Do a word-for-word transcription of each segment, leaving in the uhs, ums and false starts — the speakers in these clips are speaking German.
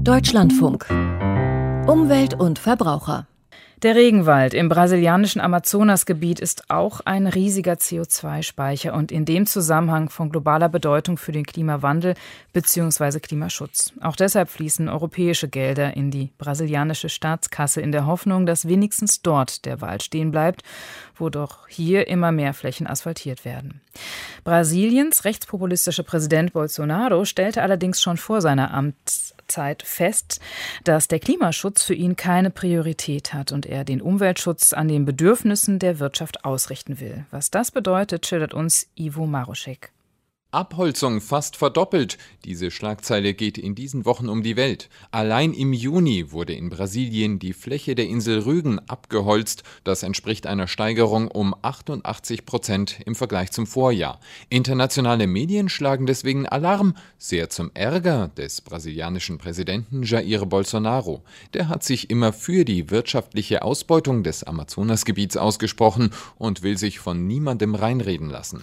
Deutschlandfunk. Umwelt und Verbraucher. Der Regenwald im brasilianischen Amazonasgebiet ist auch ein riesiger C O zwei Speicher und in dem Zusammenhang von globaler Bedeutung für den Klimawandel bzw. Klimaschutz. Auch deshalb fließen europäische Gelder in die brasilianische Staatskasse in der Hoffnung, dass wenigstens dort der Wald stehen bleibt, wo doch hier immer mehr Flächen asphaltiert werden. Brasiliens rechtspopulistischer Präsident Bolsonaro stellte allerdings schon vor seiner Amtszeit fest, dass der Klimaschutz für ihn keine Priorität hat und er den Umweltschutz an den Bedürfnissen der Wirtschaft ausrichten will. Was das bedeutet, schildert uns Ivo Maroschek. Abholzung fast verdoppelt. Diese Schlagzeile geht in diesen Wochen um die Welt. Allein im Juni wurde in Brasilien die Fläche der Insel Rügen abgeholzt. Das entspricht einer Steigerung um achtundachtzig Prozent im Vergleich zum Vorjahr. Internationale Medien schlagen deswegen Alarm, sehr zum Ärger des brasilianischen Präsidenten Jair Bolsonaro. Der hat sich immer für die wirtschaftliche Ausbeutung des Amazonasgebiets ausgesprochen und will sich von niemandem reinreden lassen.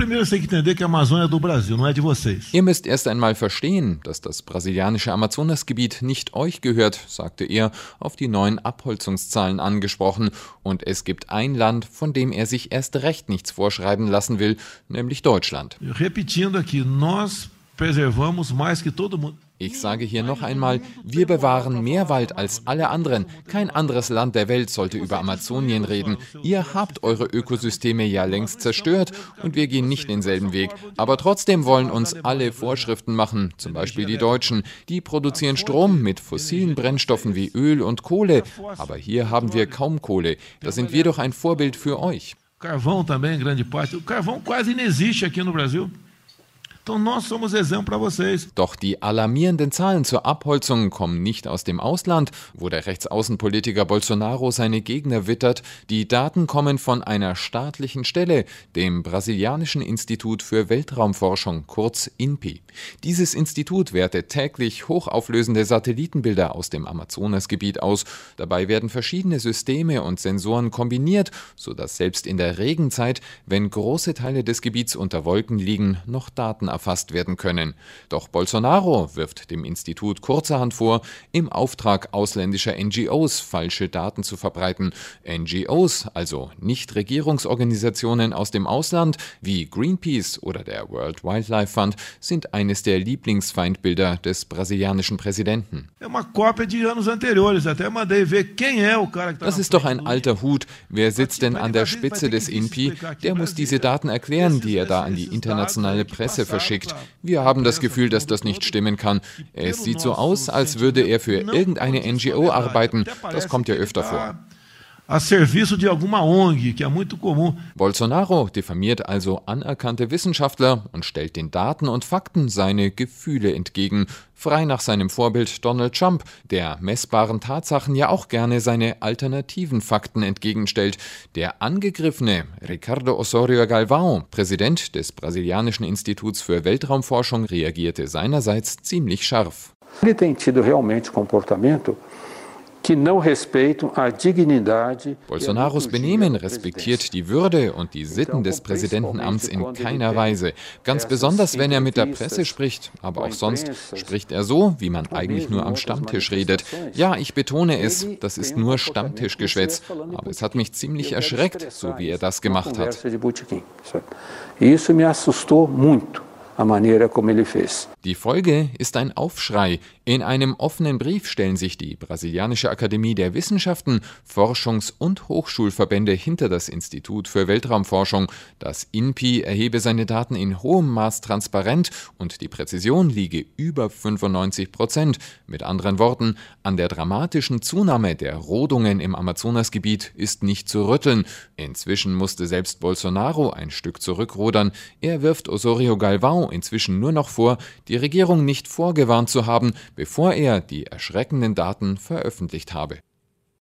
Ihr müsst erst einmal verstehen, dass das brasilianische Amazonasgebiet nicht euch gehört, sagte er, auf die neuen Abholzungszahlen angesprochen. Und es gibt ein Land, von dem er sich erst recht nichts vorschreiben lassen will, nämlich Deutschland. Ich sage hier noch einmal, wir bewahren mehr Wald als alle anderen. Kein anderes Land der Welt sollte über Amazonien reden. Ihr habt eure Ökosysteme ja längst zerstört und wir gehen nicht denselben Weg. Aber trotzdem wollen uns alle Vorschriften machen, zum Beispiel die Deutschen. Die produzieren Strom mit fossilen Brennstoffen wie Öl und Kohle. Aber hier haben wir kaum Kohle. Da sind wir doch ein Vorbild für euch. Carvão também, grande parte. O carvão quase não existe aqui no Brasil. Doch die alarmierenden Zahlen zur Abholzung kommen nicht aus dem Ausland, wo der Rechtsaußenpolitiker Bolsonaro seine Gegner wittert. Die Daten kommen von einer staatlichen Stelle, dem brasilianischen Institut für Weltraumforschung, kurz I N P E. Dieses Institut wertet täglich hochauflösende Satellitenbilder aus dem Amazonasgebiet aus. Dabei werden verschiedene Systeme und Sensoren kombiniert, sodass selbst in der Regenzeit, wenn große Teile des Gebiets unter Wolken liegen, noch Daten erfasst werden können. Doch Bolsonaro wirft dem Institut kurzerhand vor, im Auftrag ausländischer N G Os falsche Daten zu verbreiten. N G Os, also Nichtregierungsorganisationen aus dem Ausland, wie Greenpeace oder der World Wildlife Fund, sind eines der Lieblingsfeindbilder des brasilianischen Präsidenten. Das ist doch ein alter Hut. Wer sitzt denn an der Spitze des I N P E? Der muss diese Daten erklären, die er da an die internationale Presse verschickt. Wir haben das Gefühl, dass das nicht stimmen kann. Es sieht so aus, als würde er für irgendeine N G O arbeiten. Das kommt ja öfter vor. A serviço de alguma O N G, que é muito comum. Bolsonaro diffamiert also anerkannte Wissenschaftler und stellt den Daten und Fakten seine Gefühle entgegen, frei nach seinem Vorbild Donald Trump, der messbaren Tatsachen ja auch gerne seine alternativen Fakten entgegenstellt. Der angegriffene Ricardo Osorio Galvão, Präsident des brasilianischen Instituts für Weltraumforschung, reagierte seinerseits ziemlich scharf. Ele tem tido realmente comportamento que não respeitam a dignidade. Bolsonaros Benehmen respektiert die Würde und die Sitten des Präsidentenamts in keiner Weise. Ganz besonders, wenn er mit der Presse spricht. Aber auch sonst spricht er so, wie man eigentlich nur am Stammtisch redet. Ja, ich betone es, das ist nur Stammtischgeschwätz. Aber es hat mich ziemlich erschreckt, so wie er das gemacht hat. Isso me assustou muito. Die Folge ist ein Aufschrei. In einem offenen Brief stellen sich die Brasilianische Akademie der Wissenschaften, Forschungs- und Hochschulverbände hinter das Institut für Weltraumforschung. Das I N P E erhebe seine Daten in hohem Maß transparent und die Präzision liege über fünfundneunzig Prozent. Mit anderen Worten, an der dramatischen Zunahme der Rodungen im Amazonasgebiet ist nicht zu rütteln. Inzwischen musste selbst Bolsonaro ein Stück zurückrudern. Er wirft Osorio Galvão inzwischen nur noch vor, die Regierung nicht vorgewarnt zu haben, bevor er die erschreckenden Daten veröffentlicht habe.